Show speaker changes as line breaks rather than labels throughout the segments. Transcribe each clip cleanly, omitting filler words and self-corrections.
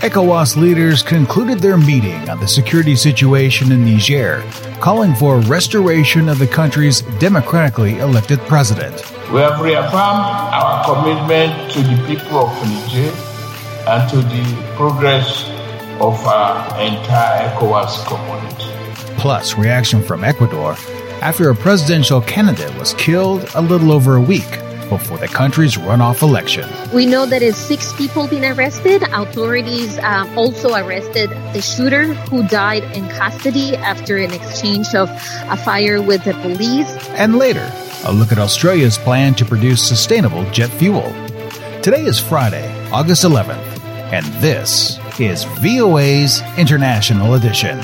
ECOWAS leaders concluded their meeting on the security situation in Niger, calling for restoration of the country's democratically elected president.
We have reaffirmed our commitment to the people of Niger and to the progress of our entire ECOWAS community.
Plus, reaction from Ecuador after a presidential candidate was killed a little over a week before the country's runoff election.
We know that is 6 people being arrested. Authorities also arrested the shooter who died in custody after an exchange of a fire with the police.
And later, a look at Australia's plan to produce sustainable jet fuel. Today is Friday, August 11th, and this is VOA's International Edition.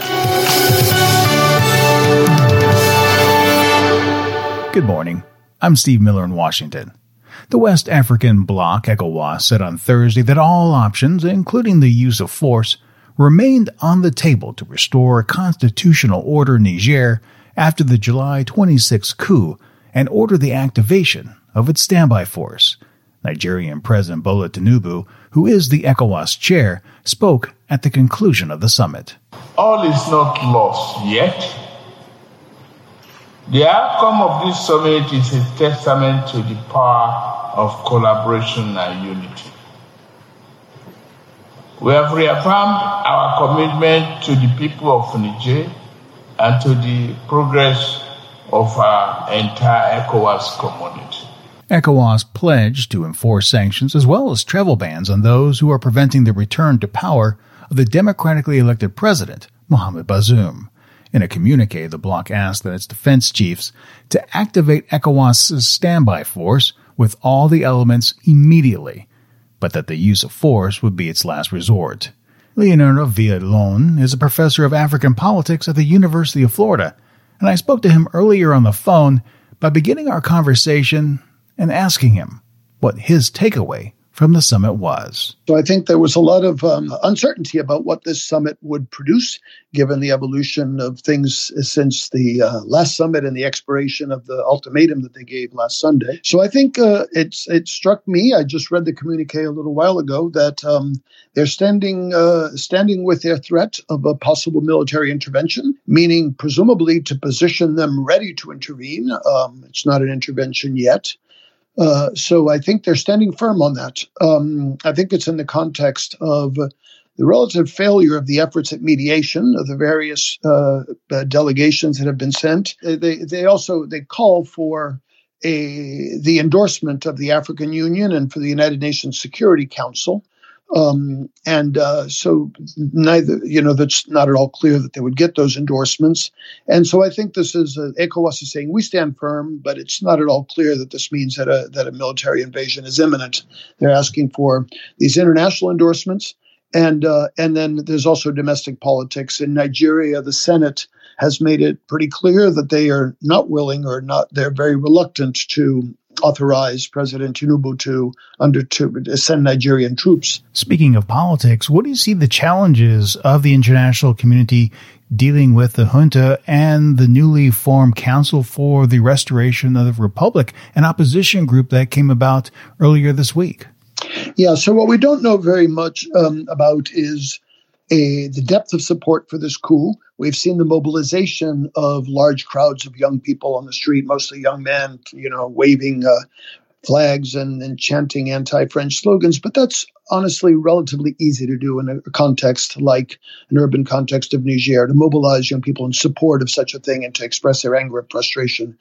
Good morning. I'm Steve Miller in Washington. The West African bloc, ECOWAS, said on Thursday that all options, including the use of force, remained on the table to restore constitutional order in Niger after the July 26 coup and order the activation of its standby force. Nigerian President Bola Tinubu, who is the ECOWAS chair, spoke at the conclusion of the summit.
All is not lost yet. The outcome of this summit is a testament to the power of collaboration and unity. We have reaffirmed our commitment to the people of Niger and to the progress of our entire ECOWAS community.
ECOWAS pledged to enforce sanctions as well as travel bans on those who are preventing the return to power of the democratically elected president, Mohamed Bazoum. In a communique, the bloc asked that its defense chiefs to activate ECOWAS's standby force with all the elements immediately, but that the use of force would be its last resort. Leonardo Villalon is a professor of African politics at the University of Florida, and I spoke to him earlier on the phone by beginning our conversation and asking him what his takeaway from the summit was.
So I think there was a lot of uncertainty about what this summit would produce, given the evolution of things since the last summit and the expiration of the ultimatum that they gave last Sunday. So I think it struck me, I just read the communique a little while ago, that they're standing with their threat of a possible military intervention, meaning presumably to position them ready to intervene. It's not an intervention yet. So I think they're standing firm on that. I think it's in the context of the relative failure of the efforts at mediation of the various delegations that have been sent. They call for the endorsement of the African Union and for the United Nations Security Council. So neither, that's not at all clear that they would get those endorsements. And so I think this is ECOWAS is saying we stand firm, but it's not at all clear that this means that a military invasion is imminent. They're asking for these international endorsements. And then there's also domestic politics. In Nigeria, the Senate has made it pretty clear that they are not willing they're very reluctant to authorize President Tinubu to send Nigerian troops.
Speaking of politics, what do you see the challenges of the international community dealing with the junta and the newly formed Council for the Restoration of the Republic, an opposition group that came about earlier this week?
Yeah, so what we don't know very much about is the depth of support for this coup. We've seen the mobilization of large crowds of young people on the street, mostly young men, waving flags and chanting anti-French slogans. But that's honestly relatively easy to do in a context like an urban context of Niger, to mobilize young people in support of such a thing and to express their anger and frustration.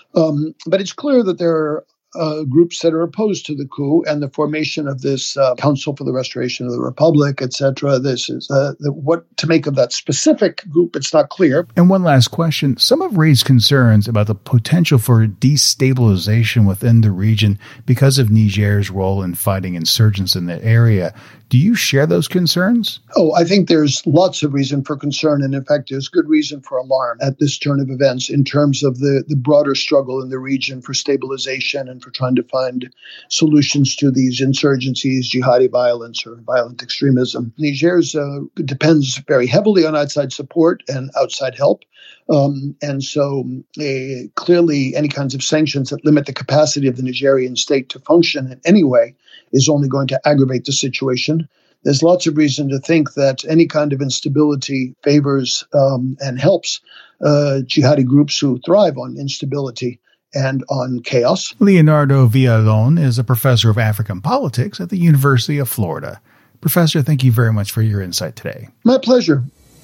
But it's clear that there are groups that are opposed to the coup and the formation of this Council for the Restoration of the Republic, etc. This is what to make of that specific group. It's not clear.
And one last question. Some have raised concerns about the potential for destabilization within the region because of Niger's role in fighting insurgents in the area. Do you share those concerns?
Oh, I think there's lots of reason for concern. And in fact, there's good reason for alarm at this turn of events in terms of the broader struggle in the region for stabilization and for trying to find solutions to these insurgencies, jihadi violence or violent extremism. Niger's depends very heavily on outside support and outside help. And so clearly any kinds of sanctions that limit the capacity of the Nigerian state to function in any way is only going to aggravate the situation. there's lots of reason to think that any kind of instability favors and helps jihadi groups who thrive on instability and on chaos.
Leonardo Villalon is a professor of African politics at the University of Florida. Professor, thank you very much for your insight today.
My pleasure.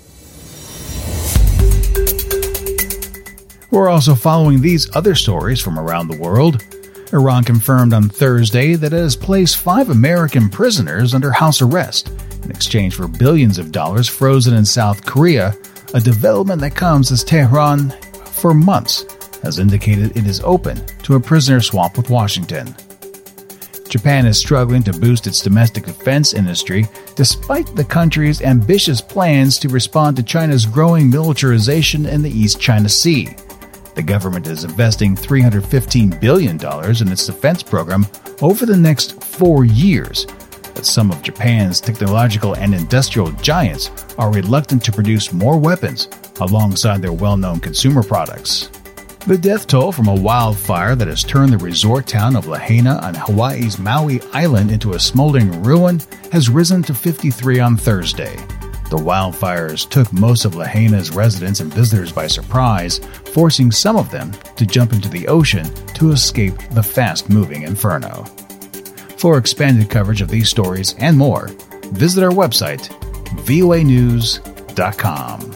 We're also following these other stories from around the world. Iran confirmed on Thursday that it has placed 5 American prisoners under house arrest in exchange for billions of dollars frozen in South Korea, a development that comes as Tehran, for months, has indicated it is open to a prisoner swap with Washington. Japan is struggling to boost its domestic defense industry despite the country's ambitious plans to respond to China's growing militarization in the East China Sea. The government is investing $315 billion in its defense program over the next 4 years, but some of Japan's technological and industrial giants are reluctant to produce more weapons alongside their well-known consumer products. The death toll from a wildfire that has turned the resort town of Lahaina on Hawaii's Maui Island into a smoldering ruin has risen to 53 on Thursday. The wildfires took most of Lahaina's residents and visitors by surprise, forcing some of them to jump into the ocean to escape the fast-moving inferno. For expanded coverage of these stories and more, visit our website, voanews.com.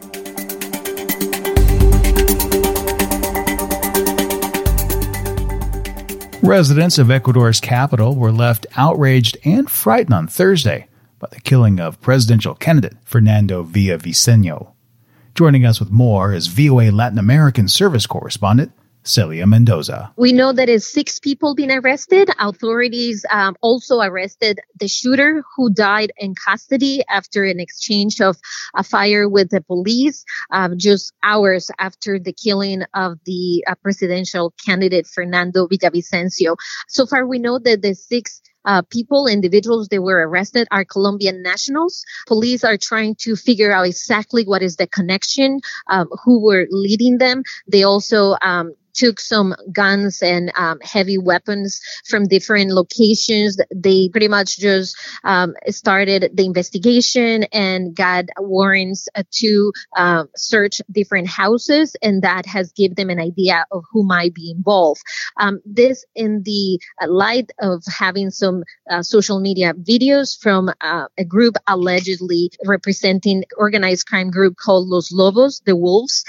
Residents of Ecuador's capital were left outraged and frightened on Thursday by the killing of presidential candidate Fernando Villavicencio. Joining us with more is VOA Latin American service correspondent Celia Mendoza.
We know that 6 people been arrested. Authorities also arrested the shooter who died in custody after an exchange of a fire with the police just hours after the killing of the presidential candidate Fernando Villavicencio. So far, we know that the 6 individuals that were arrested are Colombian nationals. Police are trying to figure out exactly what is the connection, who were leading them. They also took some guns and heavy weapons from different locations. They pretty much just started the investigation and got warrants to search different houses, and that has given them an idea of who might be involved. This in the light of having some social media videos from a group allegedly representing organized crime group called Los Lobos, the Wolves,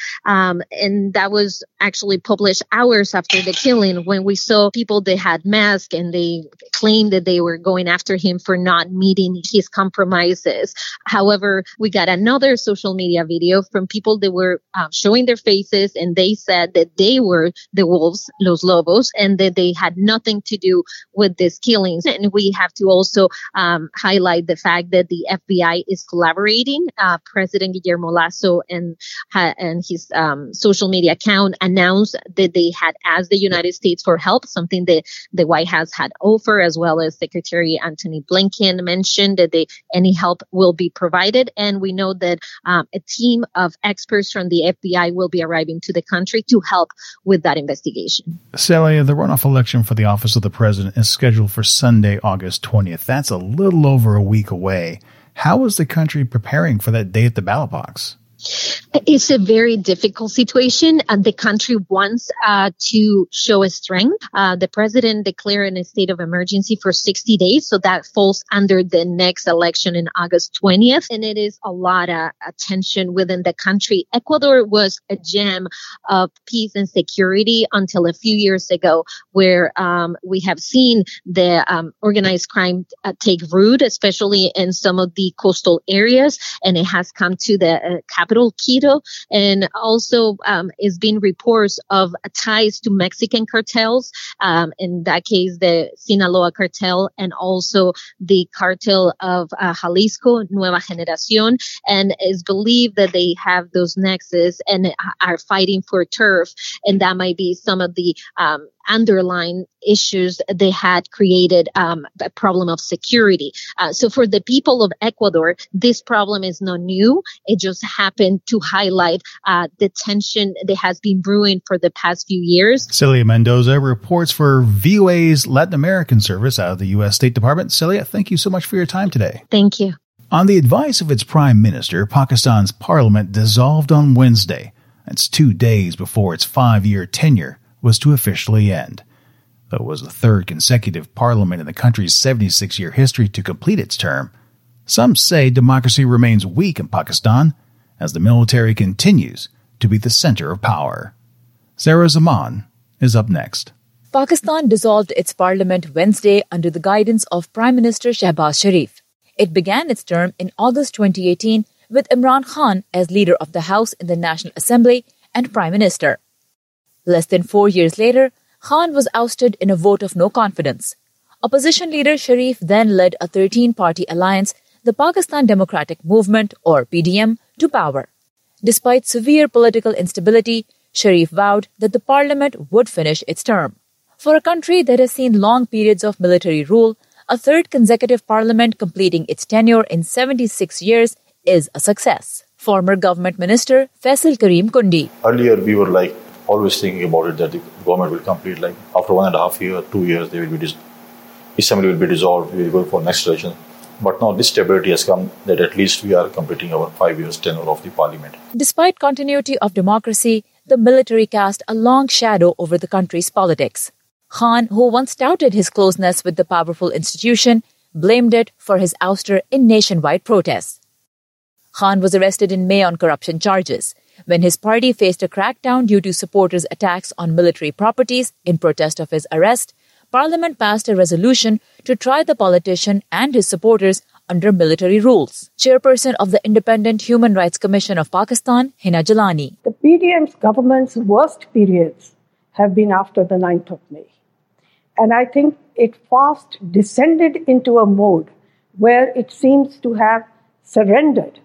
and that was actually published hours after the killing, when we saw people that had masks and they claimed that they were going after him for not meeting his compromises. However, we got another social media video from people that were showing their faces, and they said that they were the wolves, Los Lobos, and that they had nothing to do with these killings. And we have to also highlight the fact that the FBI is collaborating. President Guillermo Lasso and his social media account announced that they had asked the United States for help, something that the White House had offered, as well as Secretary Antony Blinken mentioned that any help will be provided. And we know that a team of experts from the FBI will be arriving to the country to help with that investigation.
Celia, the runoff election for the office of the president is scheduled for Sunday, August 20th. That's a little over a week away. How is the country preparing for that day at the ballot box?
It's a very difficult situation, and the country wants to show a strength. The president declared a state of emergency for 60 days, so that falls under the next election in August 20th, and it is a lot of tension within the country. Ecuador was a gem of peace and security until a few years ago, where we have seen the organized crime take root, especially in some of the coastal areas, and it has come to the capital, Quito, and also it's been reports of ties to Mexican cartels, in that case the Sinaloa cartel, and also the cartel of Jalisco, Nueva Generación, and it's believed that they have those nexus and are fighting for turf, and that might be some of the underlying issues they had created a problem of security. So for the people of Ecuador, this problem is not new. It just happened to highlight the tension that has been brewing for the past few years.
Celia Mendoza reports for VOA's Latin American service out of the U.S. State Department. Celia, thank you so much for your time today.
Thank you.
On the advice of its prime minister, Pakistan's parliament dissolved on Wednesday. That's 2 days before its 5-year tenure was to officially end. Though it was the third consecutive parliament in the country's 76-year history to complete its term, some say democracy remains weak in Pakistan as the military continues to be the center of power. Sarah Zaman is up next.
Pakistan dissolved its parliament Wednesday under the guidance of Prime Minister Shehbaz Sharif. It began its term in August 2018 with Imran Khan as leader of the House in the National Assembly and Prime Minister. Less than 4 years later, Khan was ousted in a vote of no confidence. Opposition leader Sharif then led a 13-party alliance, the Pakistan Democratic Movement, or PDM, to power. Despite severe political instability, Sharif vowed that the parliament would finish its term. For a country that has seen long periods of military rule, a third consecutive parliament completing its tenure in 76 years is a success. Former government minister Faisal Karim Kundi.
Earlier, we were always thinking about it that the government will complete after 1.5 years, 2 years, they will be assembly will be dissolved. We will go for next election. But now this stability has come that at least we are completing our 5 years tenure of the parliament.
Despite continuity of democracy, the military cast a long shadow over the country's politics. Khan, who once touted his closeness with the powerful institution, blamed it for his ouster in nationwide protests. Khan was arrested in May on corruption charges. When his party faced a crackdown due to supporters' attacks on military properties in protest of his arrest, Parliament passed a resolution to try the politician and his supporters under military rules. Chairperson of the Independent Human Rights Commission of Pakistan, Hina Jalani.
The PDM's government's worst periods have been after the 9th of May. And I think it fast descended into a mode where it seems to have surrendered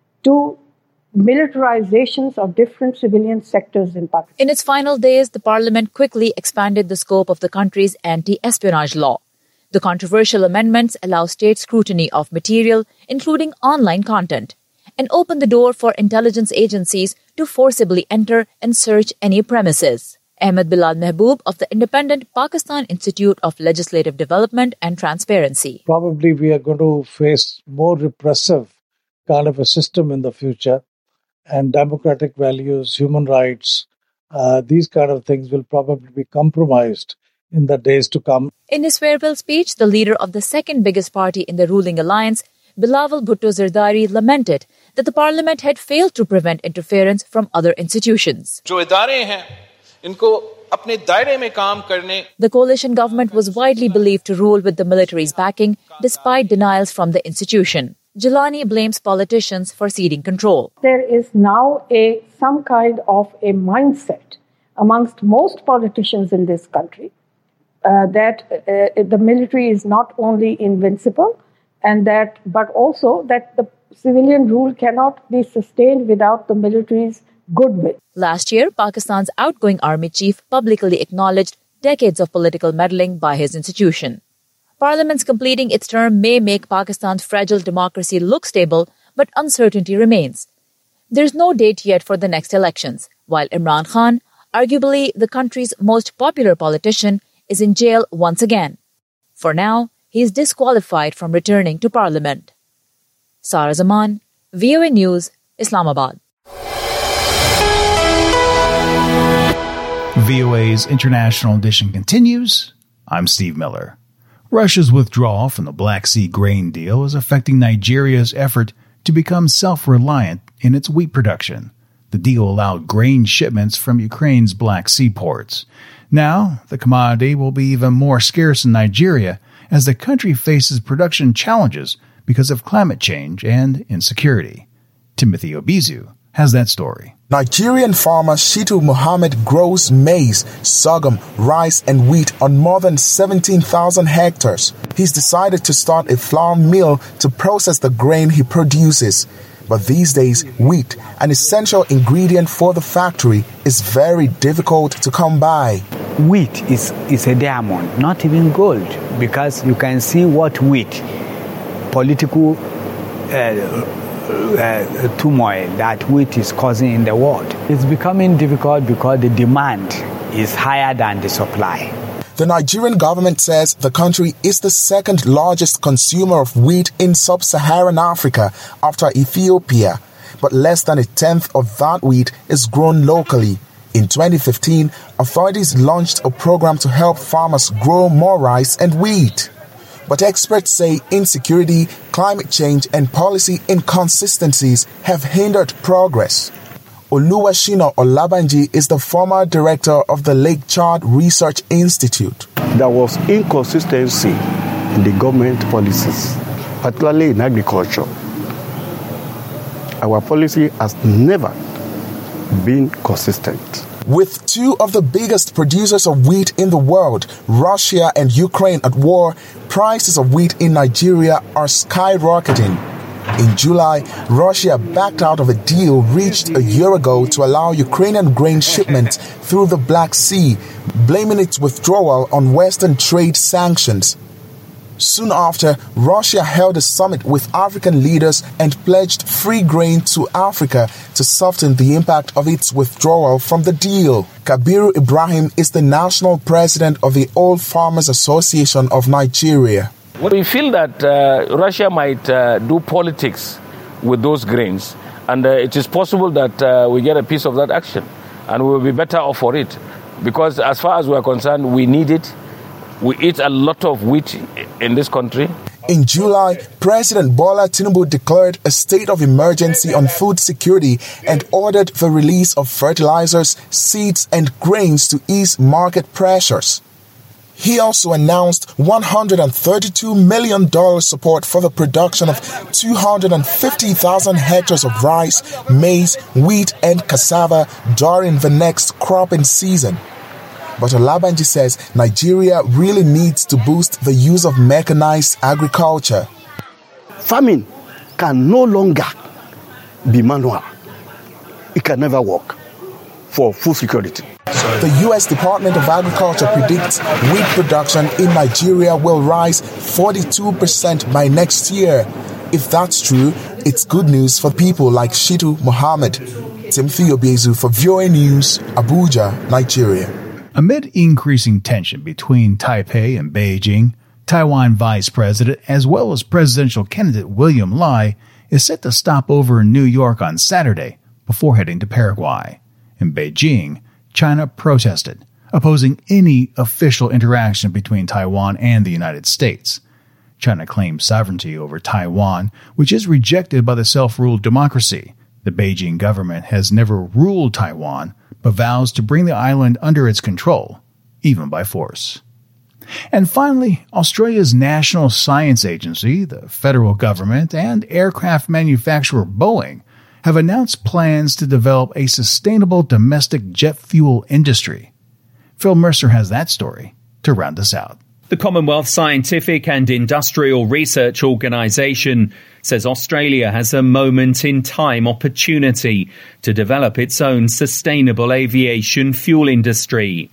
to militarizations of different civilian sectors in Pakistan.
In its final days, the parliament quickly expanded the scope of the country's anti-espionage law. The controversial amendments allow state scrutiny of material, including online content, and open the door for intelligence agencies to forcibly enter and search any premises. Ahmed Bilal Mehboob of the Independent Pakistan Institute of Legislative Development and Transparency.
Probably we are going to face more repressive kind of a system in the future, and democratic values, human rights, these kind of things will probably be compromised in the days to come.
In his farewell speech, the leader of the second biggest party in the ruling alliance, Bilawal Bhutto Zardari, lamented that the parliament had failed to prevent interference from other institutions. The coalition government was widely believed to rule with the military's backing, despite denials from the institution. Jalani blames politicians for ceding control.
There is now some kind of a mindset amongst most politicians in this country that the military is not only invincible, but also that the civilian rule cannot be sustained without the military's goodwill.
Last year, Pakistan's outgoing army chief publicly acknowledged decades of political meddling by his institution. Parliament's completing its term may make Pakistan's fragile democracy look stable, but uncertainty remains. There's no date yet for the next elections, while Imran Khan, arguably the country's most popular politician, is in jail once again. For now, he is disqualified from returning to Parliament. Sarah Zaman, VOA News, Islamabad.
VOA's International Edition continues. I'm Steve Miller. Russia's withdrawal from the Black Sea grain deal is affecting Nigeria's effort to become self-reliant in its wheat production. The deal allowed grain shipments from Ukraine's Black Sea ports. Now, the commodity will be even more scarce in Nigeria as the country faces production challenges because of climate change and insecurity. Timothy Obizu has that story.
Nigerian farmer Shitu Muhammad grows maize, sorghum, rice and wheat on more than 17,000 hectares. He's decided to start a flour mill to process the grain he produces. But these days, wheat, an essential ingredient for the factory, is very difficult to come by.
wheat is a diamond, not even gold, because you can see what wheat, political turmoil that wheat is causing in the world. It's becoming difficult because the demand is higher than the supply.
The Nigerian government says the country is the second largest consumer of wheat in sub-Saharan Africa after Ethiopia, but less than a tenth of that wheat is grown locally. In 2015, authorities launched a program to help farmers grow more rice and wheat. But experts say insecurity, climate change, and policy inconsistencies have hindered progress. Oluwashina Olabanji is the former director of the Lake Chad Research Institute.
There was inconsistency in the government policies, particularly in agriculture. Our policy has never been consistent.
With two of the biggest producers of wheat in the world, Russia and Ukraine at war, prices of wheat in Nigeria are skyrocketing. In July, Russia backed out of a deal reached a year ago to allow Ukrainian grain shipments through the Black Sea, blaming its withdrawal on Western trade sanctions. Soon after, Russia held a summit with African leaders and pledged free grain to Africa to soften the impact of its withdrawal from the deal. Kabiru Ibrahim is the national president of the Old Farmers Association of Nigeria.
We feel that Russia might do politics with those grains, and it is possible that we get a piece of that action, and we will be better off for it. Because as far as we are concerned, we need it. We eat a lot of wheat in this country.
In July, President Bola Tinubu declared a state of emergency on food security and ordered the release of fertilizers, seeds, and grains to ease market pressures. He also announced $132 million support for the production of 250,000 hectares of rice, maize, wheat, and cassava during the next cropping season. But Olabanji says Nigeria really needs to boost the use of mechanized agriculture.
Farming can no longer be manual. It can never work for food security.
The U.S. Department of Agriculture predicts wheat production in Nigeria will rise 42% by next year. If that's true, it's good news for people like Shitu Mohammed. Timothy Obiezu for VOA News, Abuja, Nigeria.
Amid increasing tension between Taipei and Beijing, Taiwan Vice President as well as presidential candidate William Lai is set to stop over in New York on Saturday before heading to Paraguay. In Beijing, China protested, opposing any official interaction between Taiwan and the United States. China claims sovereignty over Taiwan, which is rejected by the self-ruled democracy. The Beijing government has never ruled Taiwan, but vows to bring the island under its control, even by force. And finally, Australia's National Science Agency, the federal government, and aircraft manufacturer Boeing have announced plans to develop a sustainable domestic jet fuel industry. Phil Mercer has that story to round us out.
The Commonwealth Scientific and Industrial Research Organisation says Australia has a moment-in-time opportunity to develop its own sustainable aviation fuel industry.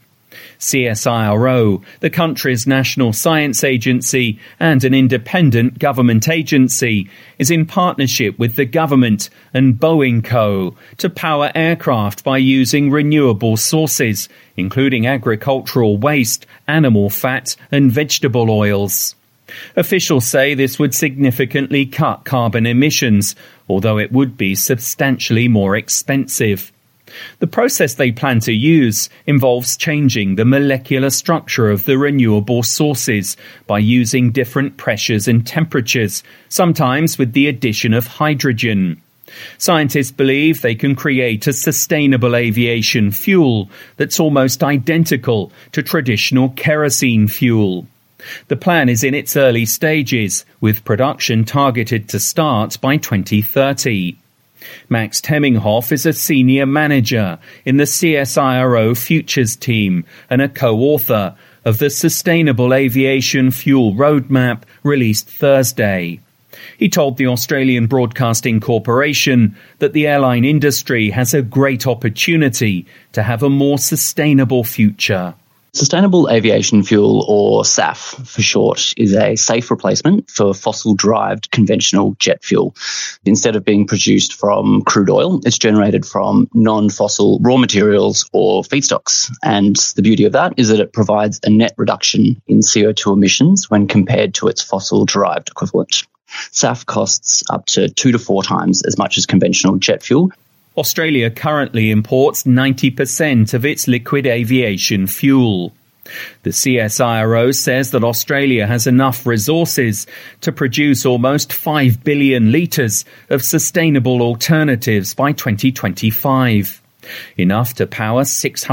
CSIRO, the country's national science agency and an independent government agency, is in partnership with the government and Boeing Co. to power aircraft by using renewable sources, including agricultural waste, animal fat and vegetable oils. Officials say this would significantly cut carbon emissions, although it would be substantially more expensive. The process they plan to use involves changing the molecular structure of the renewable sources by using different pressures and temperatures, sometimes with the addition of hydrogen. Scientists believe they can create a sustainable aviation fuel that's almost identical to traditional kerosene fuel. The plan is in its early stages, with production targeted to start by 2030. Max Temminghoff is a senior manager in the CSIRO Futures team and a co-author of the Sustainable Aviation Fuel Roadmap released Thursday. He told the Australian Broadcasting Corporation that the airline industry has a great opportunity to have a more sustainable future.
Sustainable aviation fuel, or SAF for short, is a safe replacement for fossil-derived conventional jet fuel. Instead of being produced from crude oil, it's generated from non-fossil raw materials or feedstocks. And the beauty of that is that it provides a net reduction in CO2 emissions when compared to its fossil-derived equivalent. SAF costs up to 2 to 4 times as much as conventional jet fuel.
Australia currently imports 90% of its liquid aviation fuel. The CSIRO says that Australia has enough resources to produce almost 5 billion litres of sustainable alternatives by 2025. Enough to power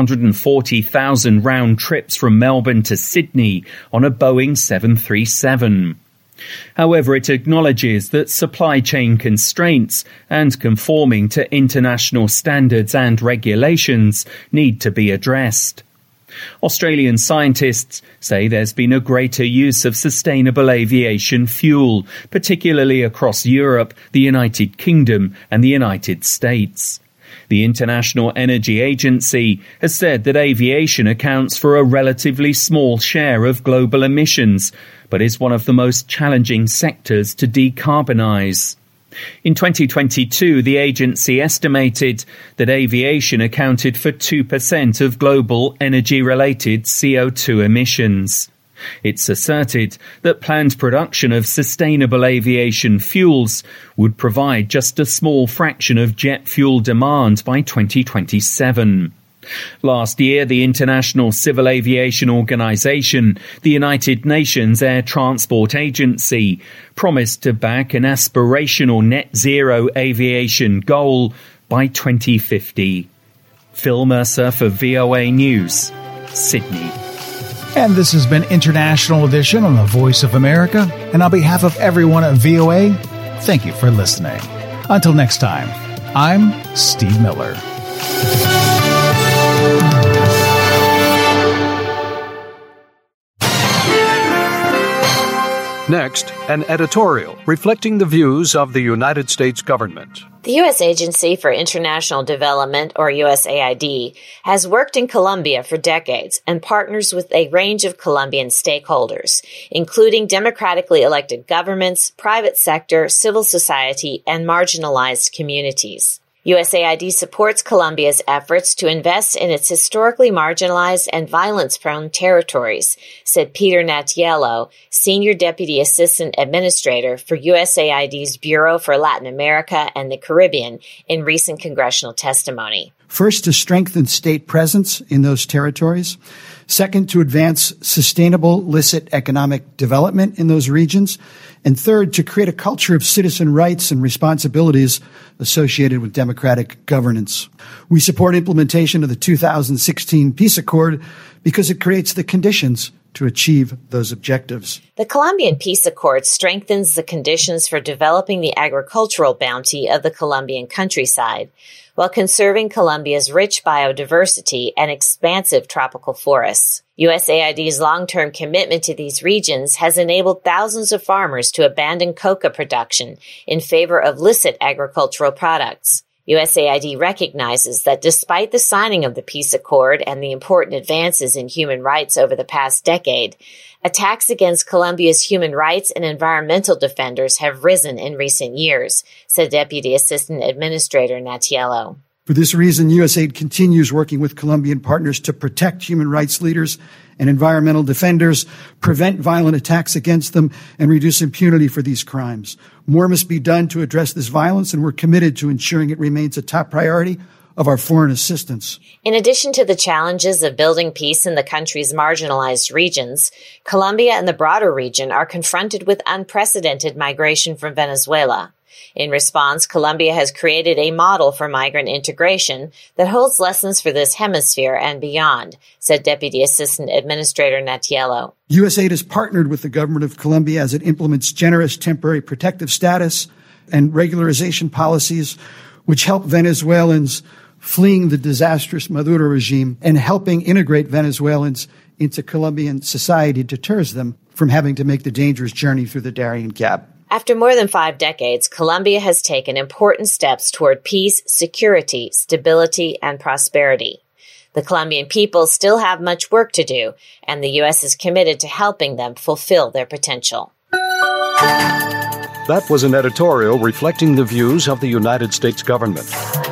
640,000 round trips from Melbourne to Sydney on a Boeing 737. However, it acknowledges that supply chain constraints and conforming to international standards and regulations need to be addressed. Australian scientists say there's been a greater use of sustainable aviation fuel, particularly across Europe, the United Kingdom and the United States. The International Energy Agency has said that aviation accounts for a relatively small share of global emissions, but is one of the most challenging sectors to decarbonise. In 2022, the agency estimated that aviation accounted for 2% of global energy-related CO2 emissions. It's asserted that planned production of sustainable aviation fuels would provide just a small fraction of jet fuel demand by 2027. Last year, the International Civil Aviation Organization, the United Nations Air Transport Agency, promised to back an aspirational net zero aviation goal by 2050. Phil Mercer for VOA News, Sydney.
And this has been International Edition on the Voice of America. And on behalf of everyone at VOA, thank you for listening. Until next time, I'm Steve Miller.
Next, an editorial reflecting the views of the United States government.
The U.S. Agency for International Development, or USAID, has worked in Colombia for decades and partners with a range of Colombian stakeholders, including democratically elected governments, private sector, civil society, and marginalized communities. USAID supports Colombia's efforts to invest in its historically marginalized and violence-prone territories, said Peter Natiello, Senior Deputy Assistant Administrator for USAID's Bureau for Latin America and the Caribbean, in recent congressional testimony.
First, to strengthen state presence in those territories. Second, to advance sustainable, licit economic development in those regions. And third, to create a culture of citizen rights and responsibilities associated with democratic governance. We support implementation of the 2016 Peace Accord because it creates the conditions to achieve those objectives.
The Colombian Peace Accord strengthens the conditions for developing the agricultural bounty of the Colombian countryside, while conserving Colombia's rich biodiversity and expansive tropical forests. USAID's long-term commitment to these regions has enabled thousands of farmers to abandon coca production in favor of licit agricultural products. USAID recognizes that despite the signing of the Peace Accord and the important advances in human rights over the past decade, attacks against Colombia's human rights and environmental defenders have risen in recent years, said Deputy Assistant Administrator Natiello.
For this reason, USAID continues working with Colombian partners to protect human rights leaders and environmental defenders, prevent violent attacks against them, and reduce impunity for these crimes. More must be done to address this violence, and we're committed to ensuring it remains a top priority of our foreign assistance.
In addition to the challenges of building peace in the country's marginalized regions, Colombia and the broader region are confronted with unprecedented migration from Venezuela. In response, Colombia has created a model for migrant integration that holds lessons for this hemisphere and beyond, said Deputy Assistant Administrator Natiello.
USAID has partnered with the government of Colombia as it implements generous temporary protective status and regularization policies, which help Venezuelans fleeing the disastrous Maduro regime and helping integrate Venezuelans into Colombian society deters them from having to make the dangerous journey through the Darien Gap.
After more than 5 decades, Colombia has taken important steps toward peace, security, stability, and prosperity. The Colombian people still have much work to do, and the U.S. is committed to helping them fulfill their potential.
That was an editorial reflecting the views of the United States government.